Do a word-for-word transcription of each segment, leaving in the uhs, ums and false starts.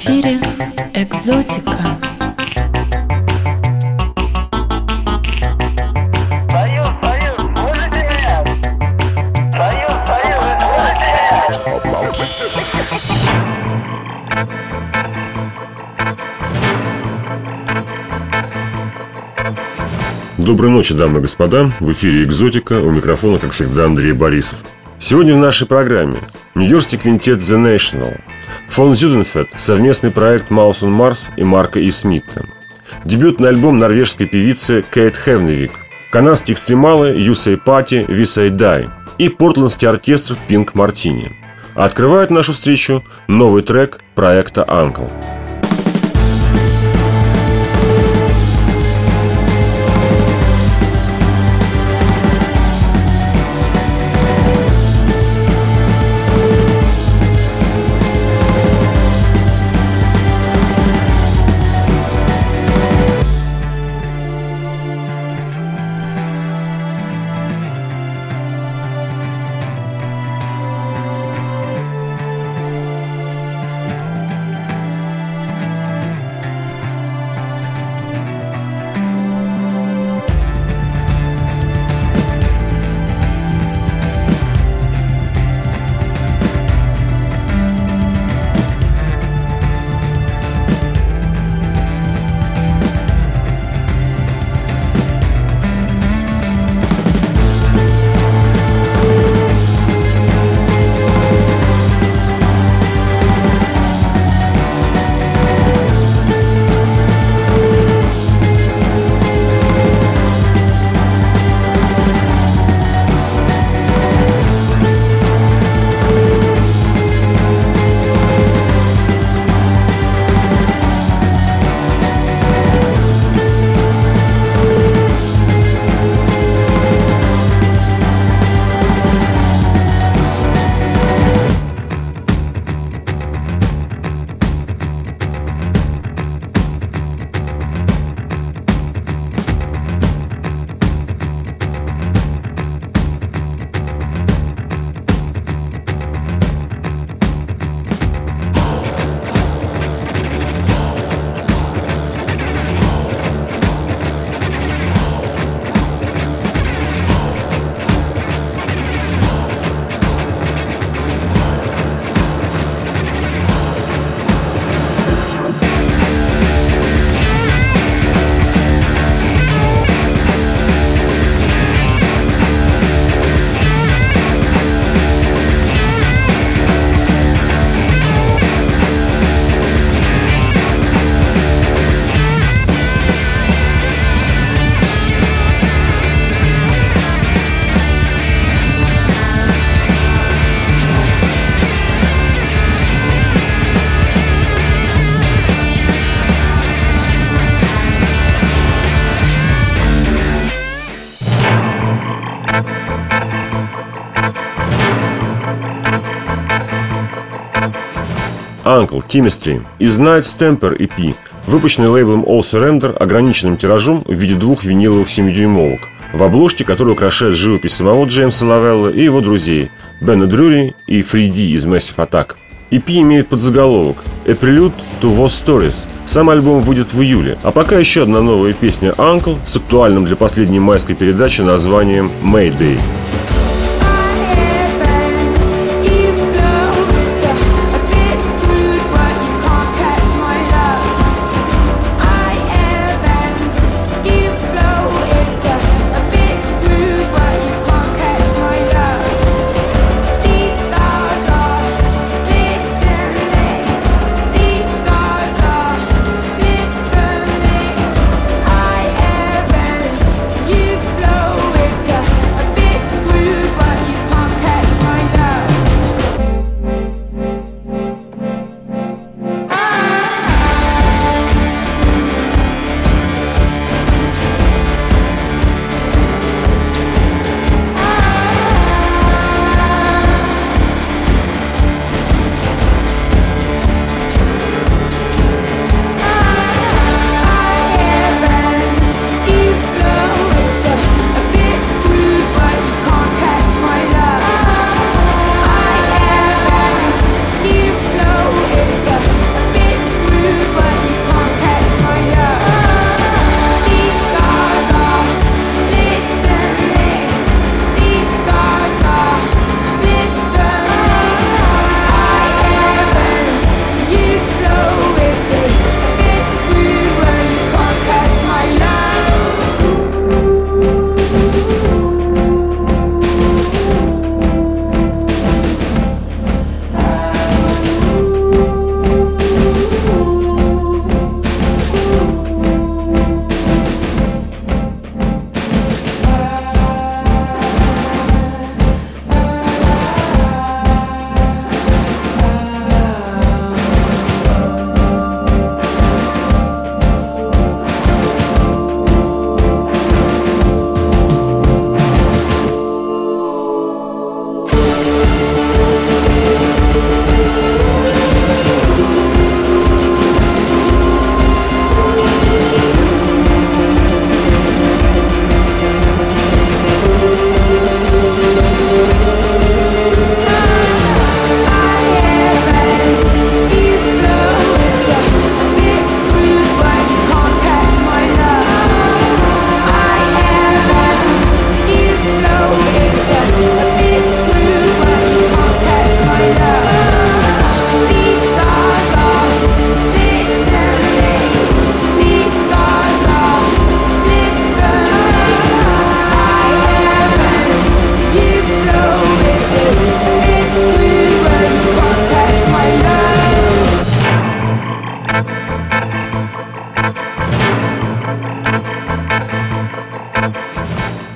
эфире «Экзотика». Союз, Союз, слышите меня? Союз, Союз, слышите меня? Доброй ночи, дамы и господа. В эфире «Экзотика». У микрофона, как всегда, Андрей Борисов. Сегодня в нашей программе нью-йоркский квинтет The National, фон Зюденфельд, совместный проект Mouse on Mars и Марка И. Смита, дебютный альбом норвежской певицы Кейт Хевневик, канадские экстремалы You Say Party, We Say Die и портландский оркестр Pink Martini. А открывает нашу встречу новый трек проекта Uncle. Uncle, Chemistry из Night's Temper и пи, выпущенный лейблом All Surrender ограниченным тиражом в виде двух виниловых семидюймовок, в обложке которой украшает живопись самого Джеймса Лавелла и его друзей Бена Дрюри и Фриди из Massive Attack. и пи имеет подзаголовок «A Prelude to War Stories». Сам альбом выйдет в июле, а пока еще одна новая песня «Uncle» с актуальным для последней майской передачи названием «Mayday». Flow, it's a, a bit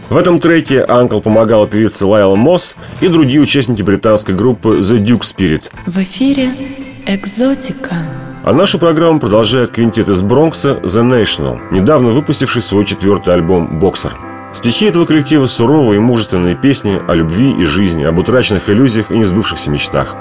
В этом треке Uncle помогала певица Лайла Мосс и другие участники британской группы The Duke Spirit. В эфире «Экзотика». А нашу программу продолжает квинтет из Бронкса The National, недавно выпустивший свой четвертый альбом «Боксер». Стихи этого коллектива суровые и мужественные песни о любви и жизни, об утраченных иллюзиях и несбывшихся мечтах.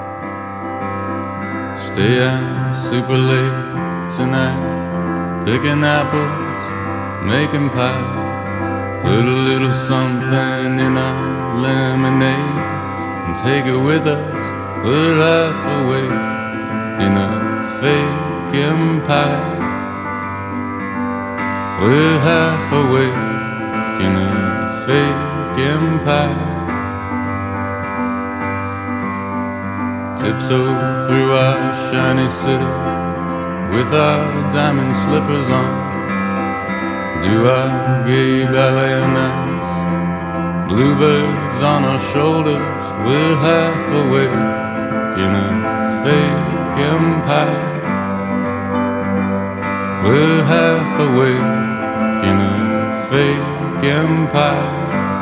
Stay out super late tonight, picking apples, making pies. Put a little something in our lemonade and take it with us. We're half awake in a fake empire. We're half awake in a fake empire. Tiptoe through our shiny city with our diamond slippers on. Do our gay ballet nights. Bluebirds on our shoulders. We're half awake in a fake empire. We're half awake in a fake empire.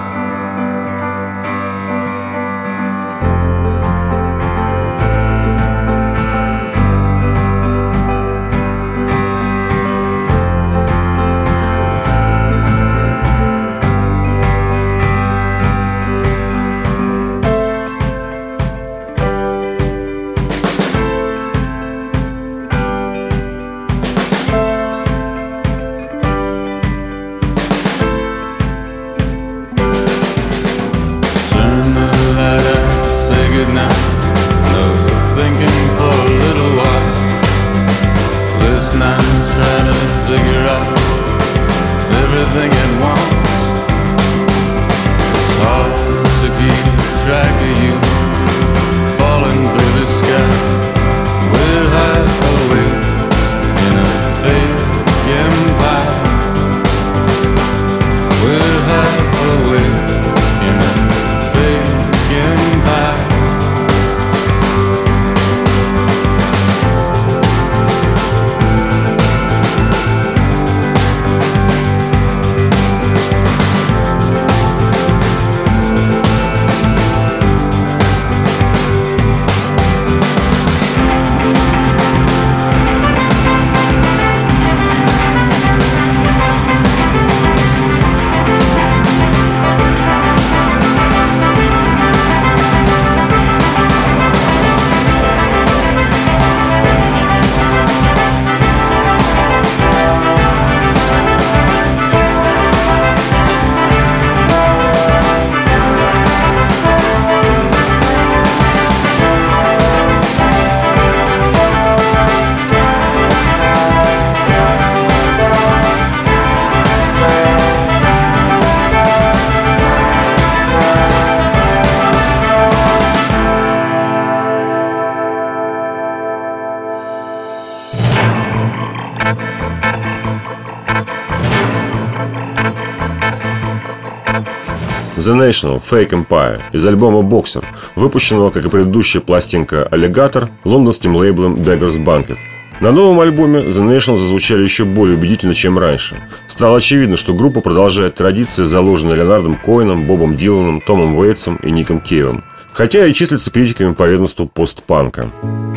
The National Fake Empire из альбома «Боксер», выпущенного, как и предыдущая пластинка «Аллигатор», лондонским лейблом Beggars Banquet. На новом альбоме The National зазвучали еще более убедительно, чем раньше. Стало очевидно, что группа продолжает традиции, заложенные Леонардом Коэном, Бобом Диланом, Томом Уэйтсом и Ником Кейвом, хотя и числится критиками по ведомству постпанка.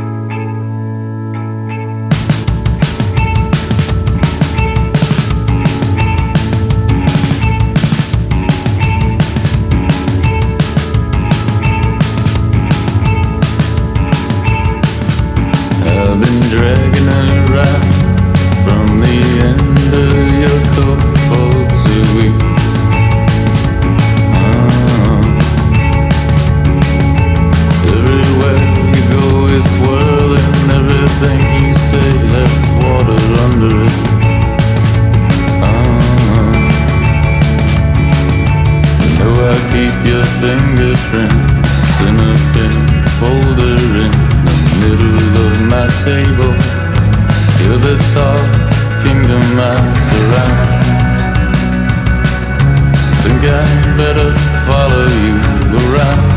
Dragging her out from the end of your coat for two weeks. uh, Everywhere you go is swirling. Everything you say has water under it. uh, You know I keep your fingerprints in a pink folder in the middle of my table. You're the tall kingdom I surround. Think I'd better follow you around.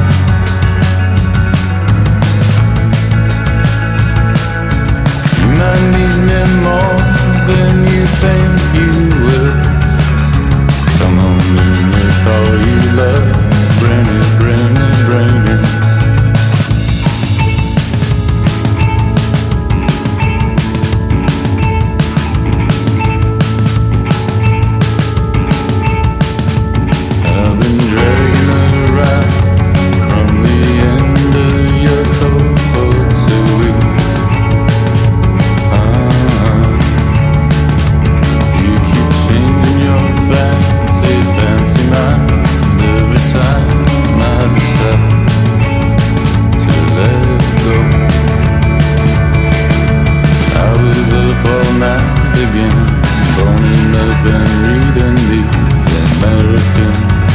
You might need me more than you think you will. Come on, let me follow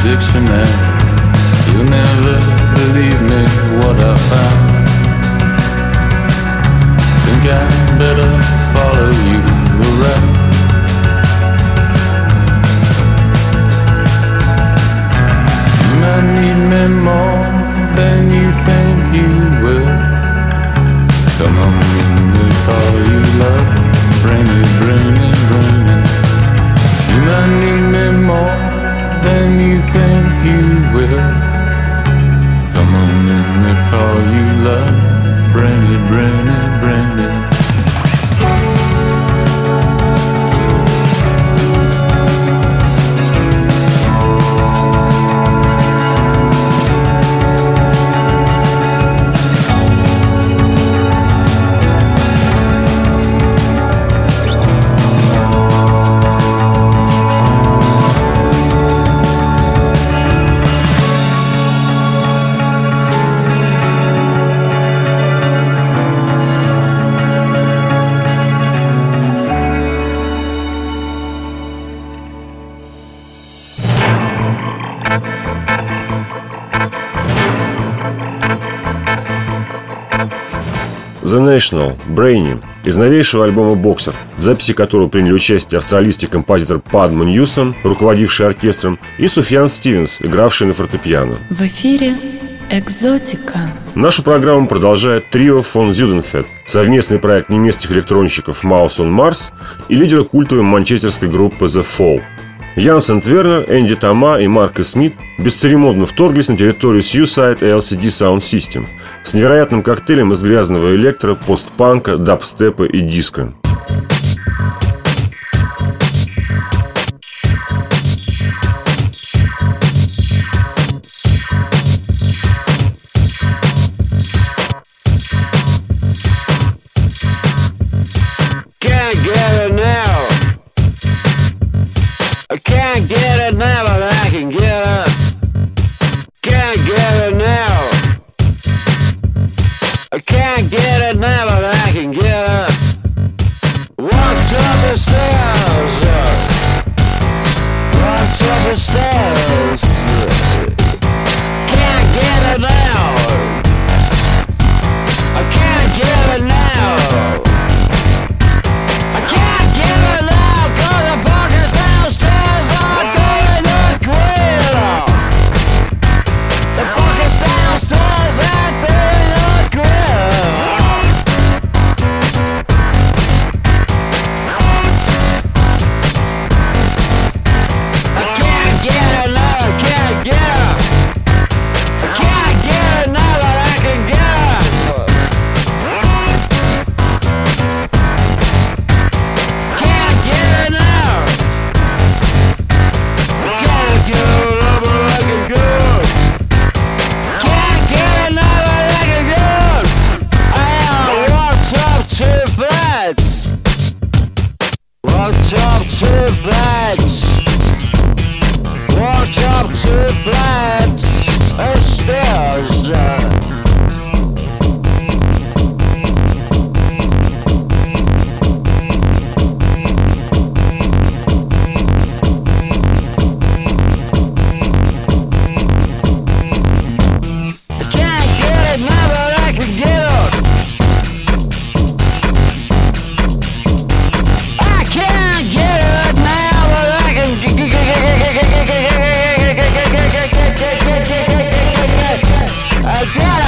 dictionary. You'll never believe me what I found. Think I'd better follow you around. You might need me more than you think you will. Come on, let me call you love. Bring it, bring it, bring it. You might need me more than you think you will. Come on, let me call you love. Bring it, bring it, bring it. The National, Brainy, из новейшего альбома «Боксер», в записи которого приняли участие австралийский композитор Падма Ньюсон, руководивший оркестром, и Суфьян Стивенс, игравший на фортепиано. В эфире «Экзотика». Нашу программу продолжает трио фон Зюденфельд, совместный проект немецких электронщиков Mouse on Mars и лидера культовой манчестерской группы The Fall. Ян Сент-Вернер, Энди Тома и Марк Смит бесцеремонно вторглись на территорию Suicide эл си ди Sound System с невероятным коктейлем из грязного электро, постпанка, дабстепа и диска. I got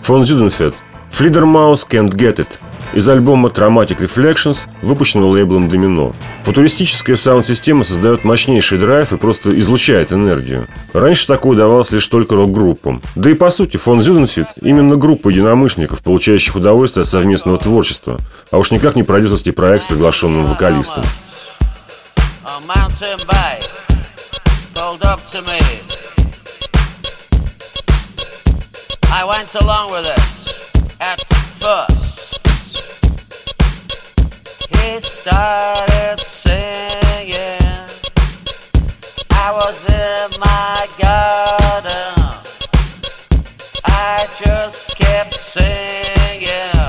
Von Südenfeld «Fledermaus Can't Get It» из альбома Traumatic Reflections, выпущенного лейблом Domino. Футуристическая саунд-система создает мощнейший драйв и просто излучает энергию. Раньше такое давалось лишь только рок-группам. Да и по сути, Von Südenfeld именно группа единомышленников, получающих удовольствие от совместного творчества, а уж никак не продюсерский проект с приглашенным вокалистом. He started singing. I was in my garden. I just kept singing.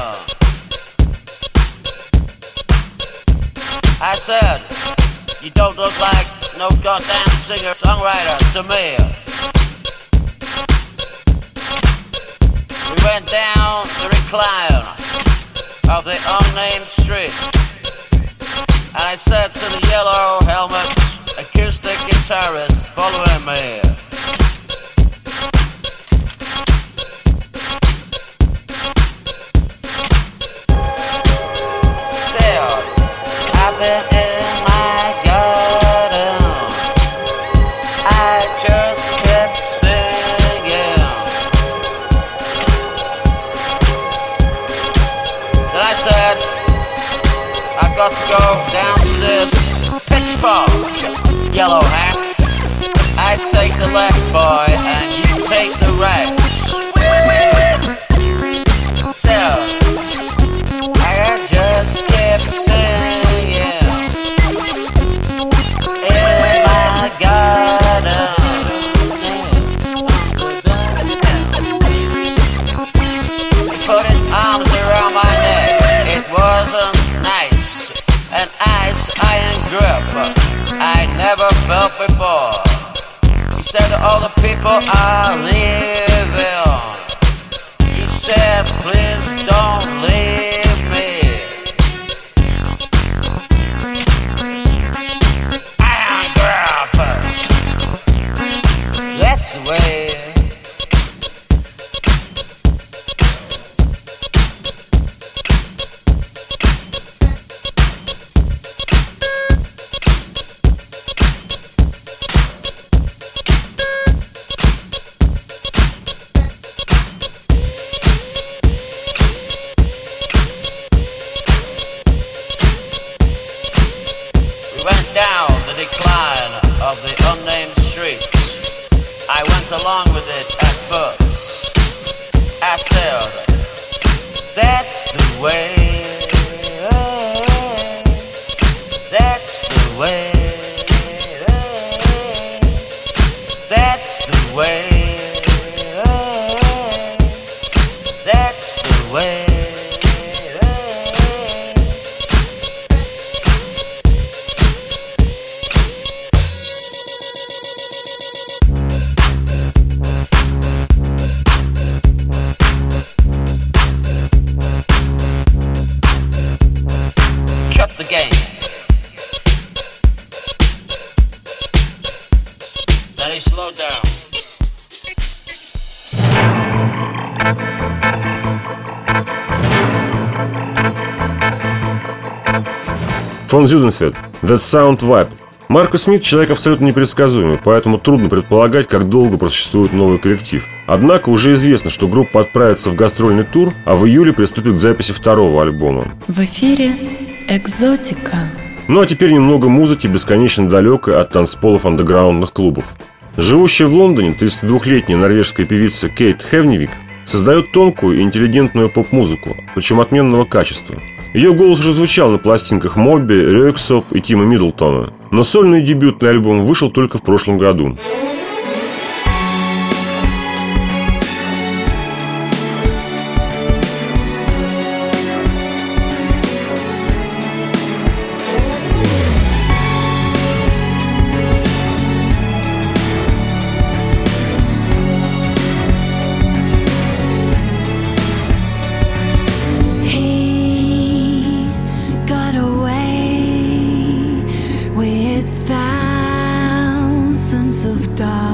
I said, you don't look like no goddamn singer-songwriter to me. We went down the recline of the unnamed street, and I said to the yellow helmet acoustic guitarist following me, "Still, I've been in my garden. I just kept singing." Then I said, I've got to go down to this pitch park, yellow hats. I take the left, boy, and you take the right. So, I just kept singing in my garden. He put his arms around my neck. It wasn't nice, an ice iron grip I never felt before. He said all the people are leaving. He said please don't leave me. Iron grip, that's the way. Down the decline of the unnamed streets. I went along with it at first. I said, that's the way, that's the way, that's the way, that's the way. The game. Then he slowed down. Von Südenfeld «That Sound Vibe». Марко Смит – человек абсолютно непредсказуемый, поэтому трудно предполагать, как долго просуществует новый коллектив. Однако уже известно, что группа отправится в гастрольный тур, а в июле приступит к записи второго альбома. В эфире «Экзотика». Ну а теперь немного музыки, бесконечно далекой от танцполов андеграундных клубов. Живущая в Лондоне тридцатидвухлетняя норвежская певица Кейт Хевневик создает тонкую и интеллигентную поп-музыку, причем отменного качества. Ее голос уже звучал на пластинках Моби, Рёксоп и Тима Миддлтона, но сольный дебютный альбом вышел только в прошлом году. Thousands of dollars.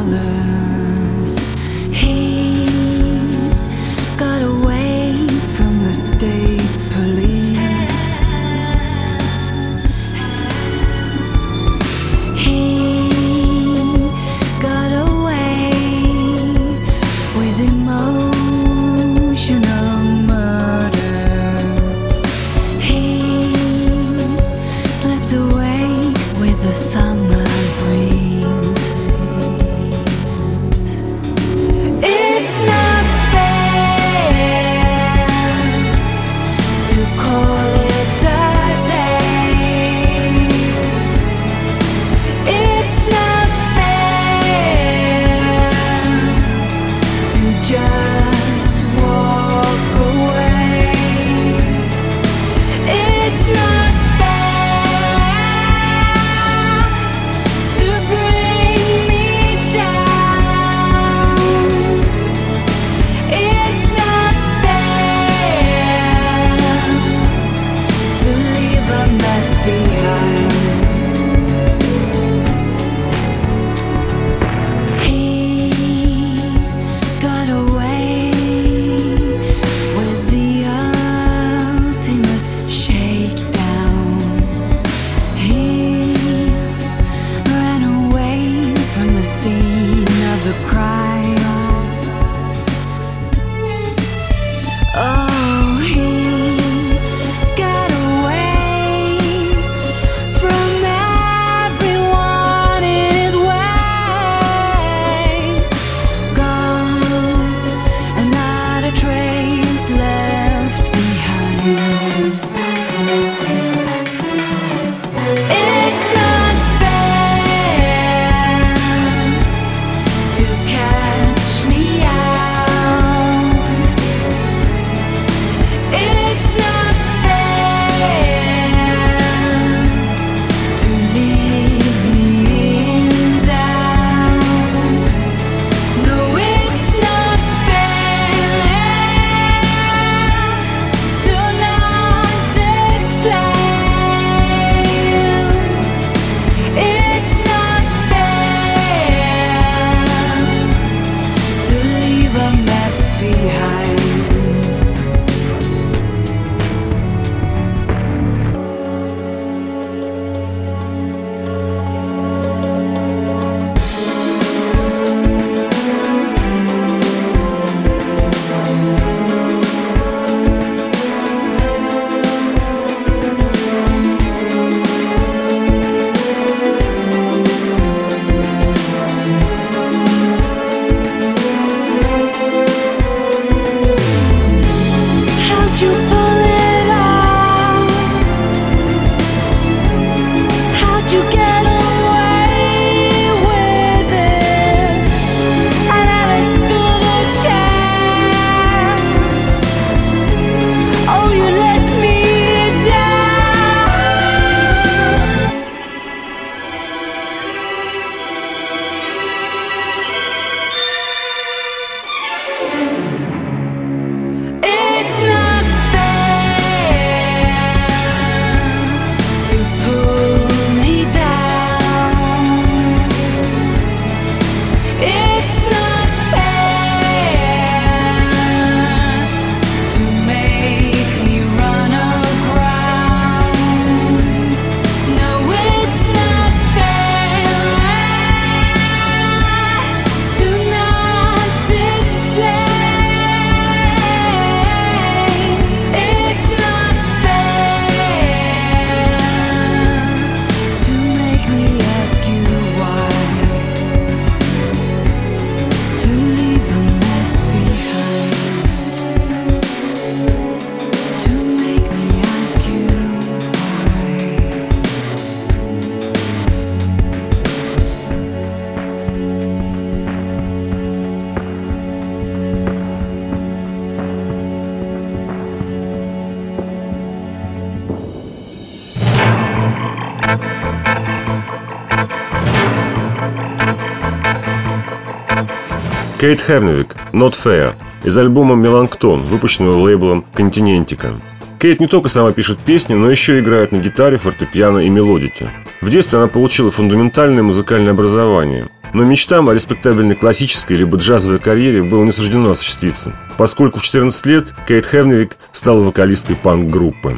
Кейт Хернвик «Not Fair» из альбома «Меланктон», выпущенного лейблом «Континентика». Кейт не только сама пишет песни, но еще играет на гитаре, фортепиано и мелодике. В детстве она получила фундаментальное музыкальное образование, но мечтам о респектабельной классической либо джазовой карьере было не суждено осуществиться, поскольку в четырнадцать лет Кейт Хернвик стала вокалисткой панк-группы.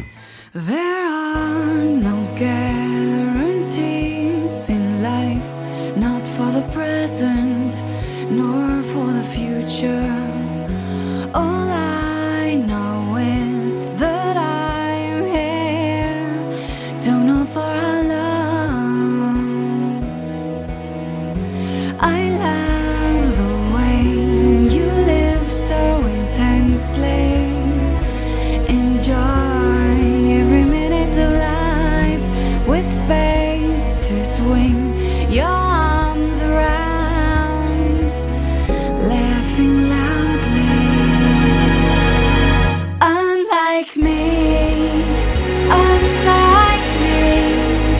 I love the way you live so intensely. Enjoy every minute of life with space to swing your arms around, laughing loudly. Unlike me, unlike me.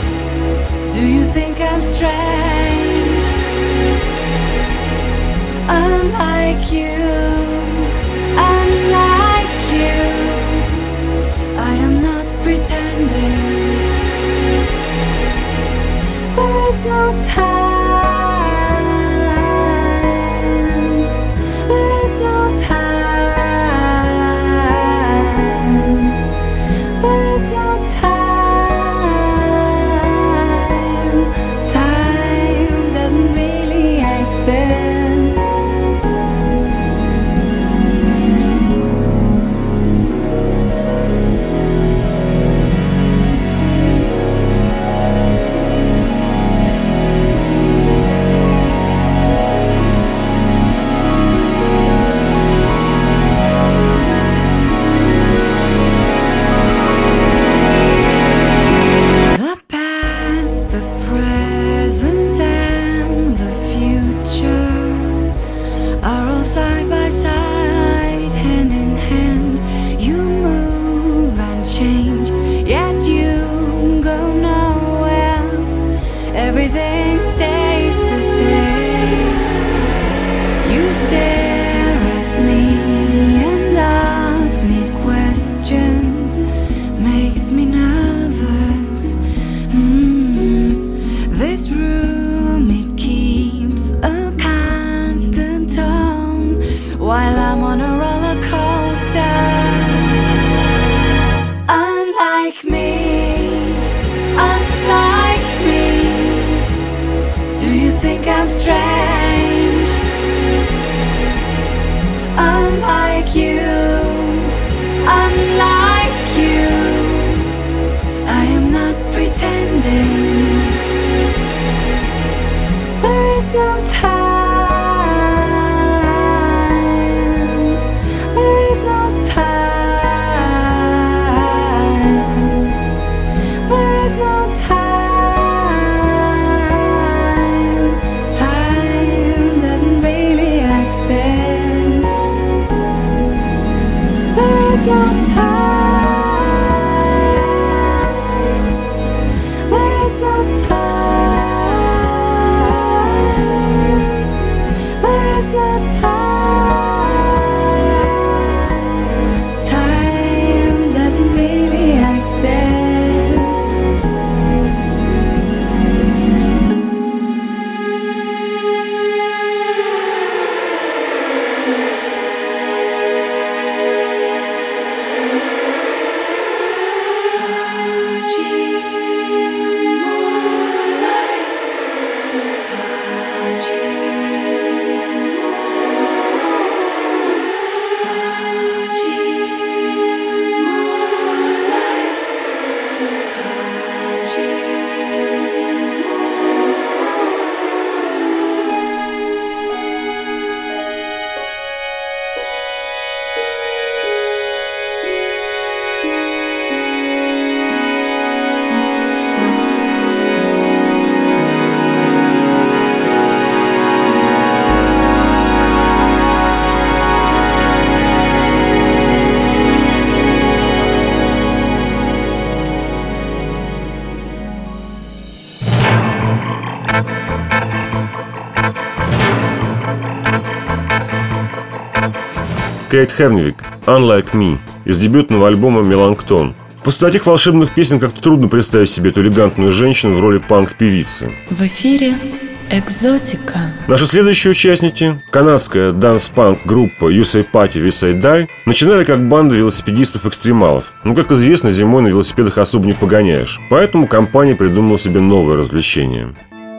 Кейт Хернвик «Unlike Me» из дебютного альбома «Меланктон». После таких волшебных песен как-то трудно представить себе эту элегантную женщину в роли панк-певицы. В эфире «Экзотика». Наши следующие участники, канадская данс-панк-группа You Say Party, We Say Die, начинали как банда велосипедистов-экстремалов. Но, как известно, зимой на велосипедах особо не погоняешь. Поэтому компания придумала себе новое развлечение.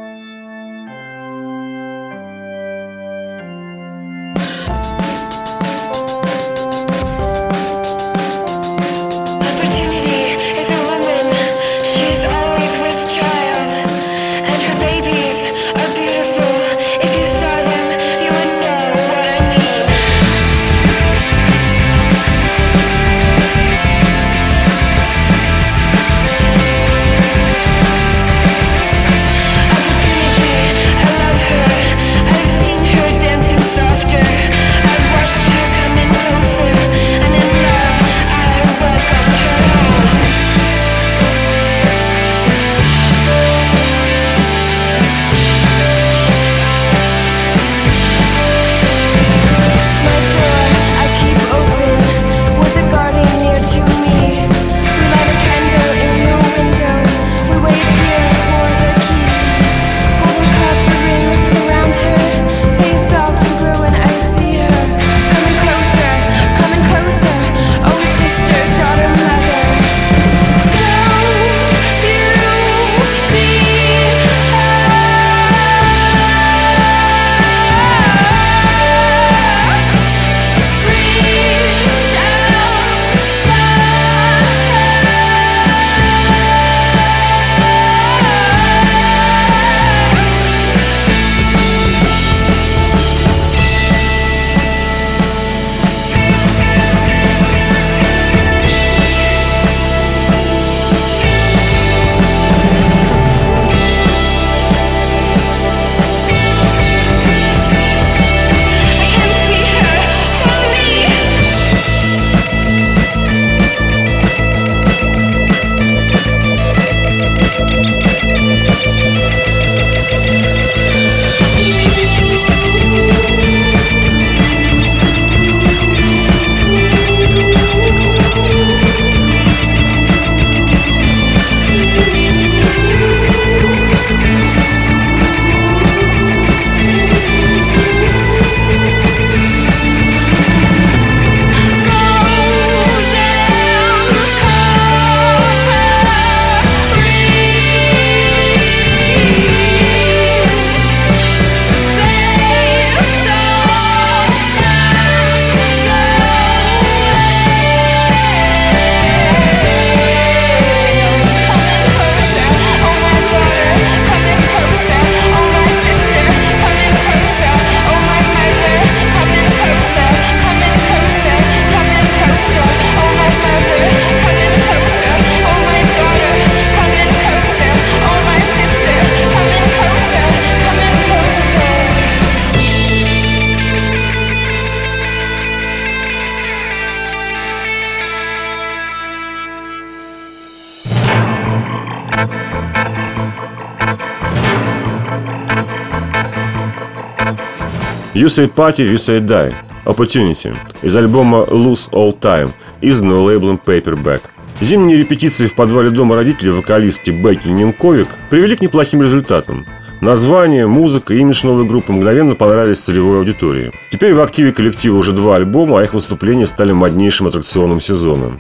You Say Party, We Say Die, Opportunity из альбома Lose All Time, изданного лейблом Paperback. Зимние репетиции в подвале дома родителей вокалистки Бекки Нинковик привели к неплохим результатам. Название, музыка и имидж новой группы мгновенно понравились целевой аудитории. Теперь в активе коллектива уже два альбома, а их выступления стали моднейшим аттракционом сезона.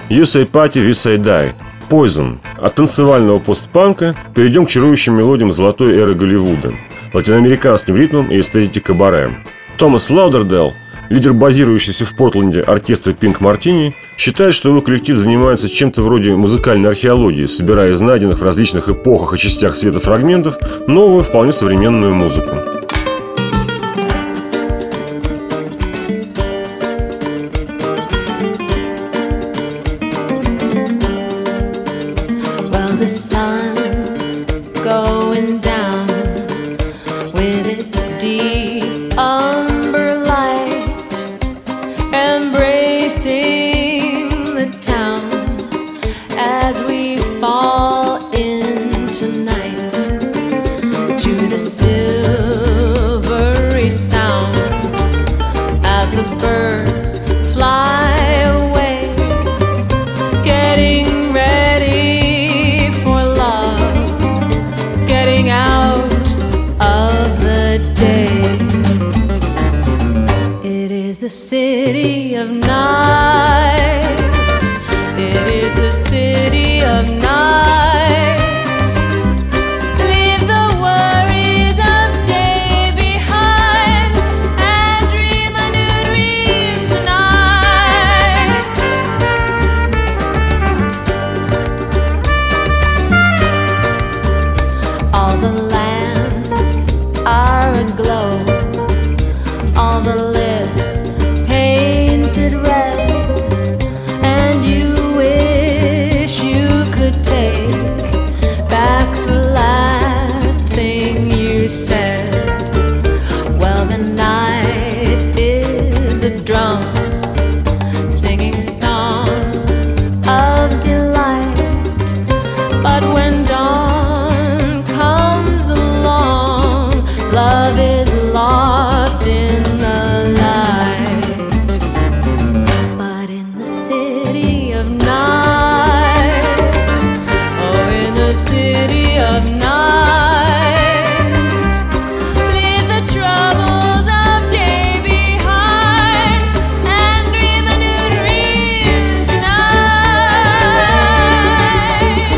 You Say Party, We Say Die. Poison. От танцевального постпанка перейдем к чарующим мелодиям золотой эры Голливуда, латиноамериканским ритмам и эстетике кабаре. Томас Лаудердейл, лидер базирующийся в Портленде оркестра Pink Martini, считает, что его коллектив занимается чем-то вроде музыкальной археологии, собирая из найденных в различных эпохах и частях света фрагментов новую, вполне современную музыку. The sun's going down with its deep umber light, embracing the town as we fall into night, to the silvery sound as the birds fly away, getting out of the day. It is the city of night. It is the city of night. Leave the worries of day behind and dream a new dream tonight. All the lamps are aglow, all the lips painted red, and you wish you could take back the last thing you said. Well, the night is a drum singing songs of delight, but when dawn comes along, love is lost in the light. But in the city of night, oh, in the city of night, leave the troubles of day behind and dream a new dream tonight.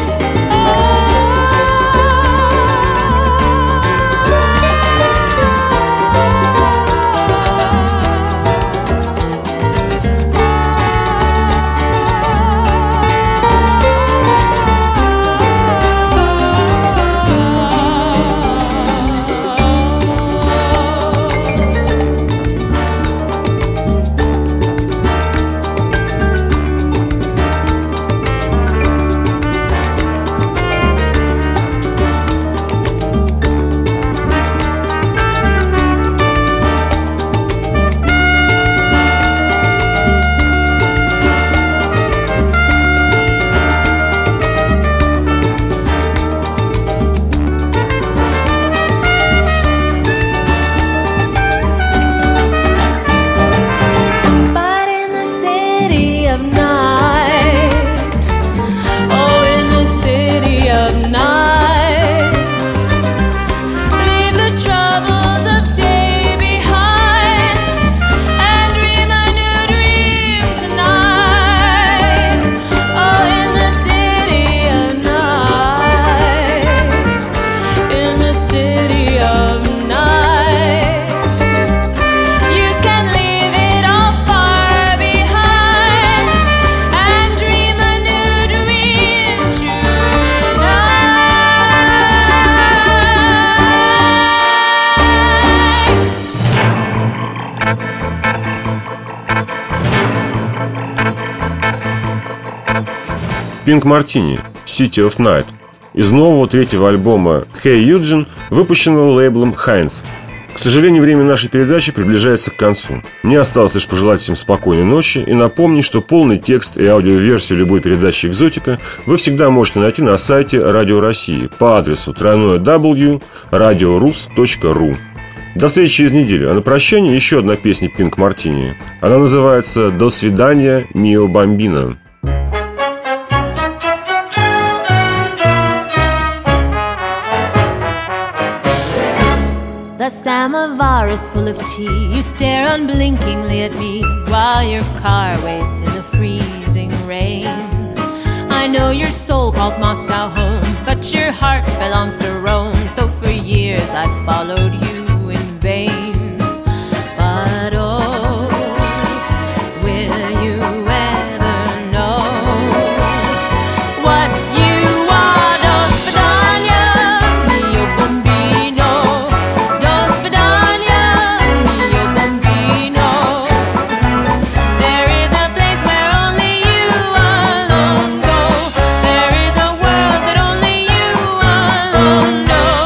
But in the city of night, oh, in the city of night, leave the troubles of day behind and dream a new dream tonight. Oh, in the city of night, in the city of night, you can leave it all far behind and dream a new dream tonight. Pink Martini, City of Night, из нового третьего альбома Hey Eugene, выпущенного лейблом Heinz. К сожалению, время нашей передачи приближается к концу. Мне осталось лишь пожелать всем спокойной ночи и напомнить, что полный текст и аудиоверсию любой передачи «Экзотика» вы всегда можете найти на сайте Радио России по адресу дабл ю дабл ю дабл ю точка радиорус точка ру. До встречи через неделю. А на прощание еще одна песня Pink Martini. Она называется «До свидания, мио бамбино». The samovar is full of tea. You stare unblinkingly at me while your car waits in the freezing rain. I know your soul calls Moscow home, but your heart belongs to Rome. So for years I followed you in vain. But oh, will you ever know what you are? Do svidaniya, mio bambino. Do svidaniya, mio bambino. There is a place where only you alone go. There is a world that only you alone know.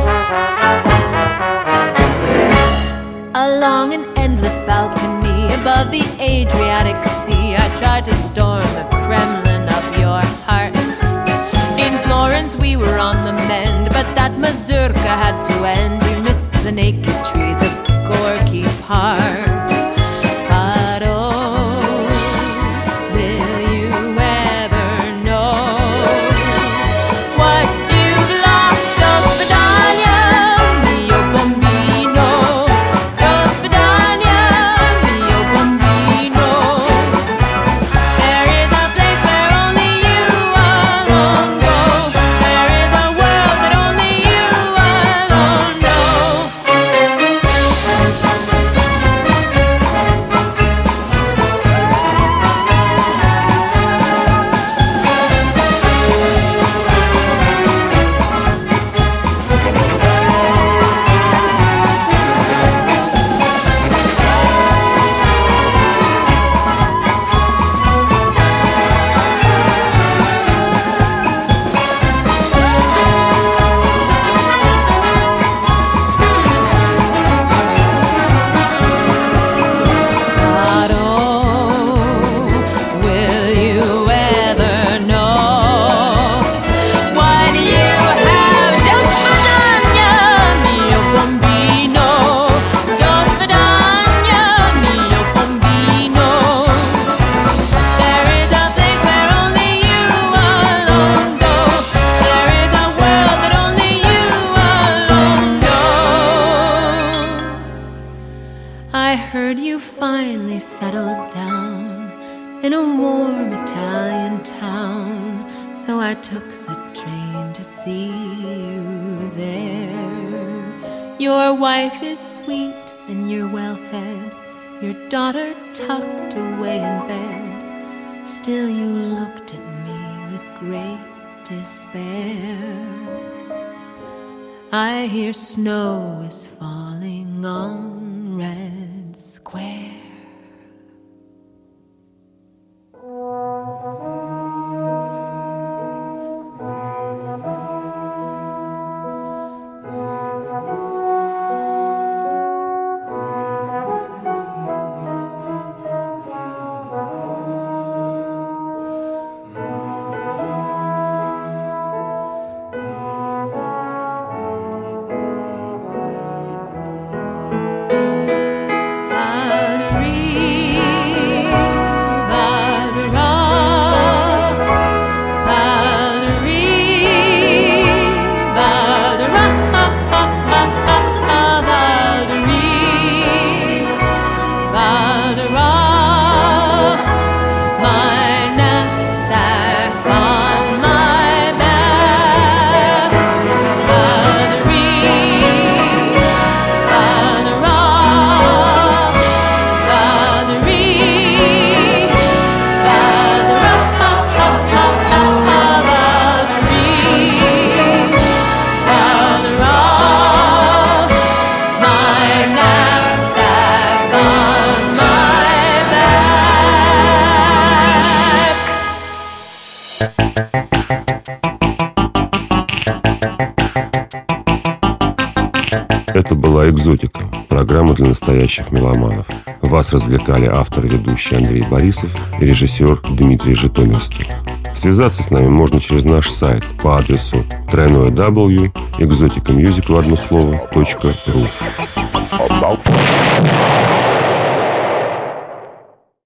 Along an endless balcony above the Adriatic Sea, I tried to storm the Kremlin of your heart. In Florence we were on the mend, but that mazurka had to end. We missed the naked trees of Gorky Park. But oh, will you ever know what you've lost? Do svidaniya, mio bambino. Do svidaniya, mio bambino. There is a place where only you alone go. There is a world that only you alone know. But oh, will you ever know what you have? Do svidaniya, mio bambino. Do svidaniya, mio bambino. There is a place where only you alone go. There is a world that only you alone know. I heard you finally settled down in a warm Italian town, so I took the train to see you there. Your wife is sweet and you're well fed, your daughter tucked away in bed. Still you looked at me with great despair. I hear snow is falling on Red Square. Это была «Экзотика», программа для настоящих меломанов. Вас развлекали автор и ведущий Андрей Борисов и режиссер Дмитрий Житомирский. Связаться с нами можно через наш сайт по адресу дабл ю дабл ю дабл ю точка экзотика мьюзик в одно слово точка ру.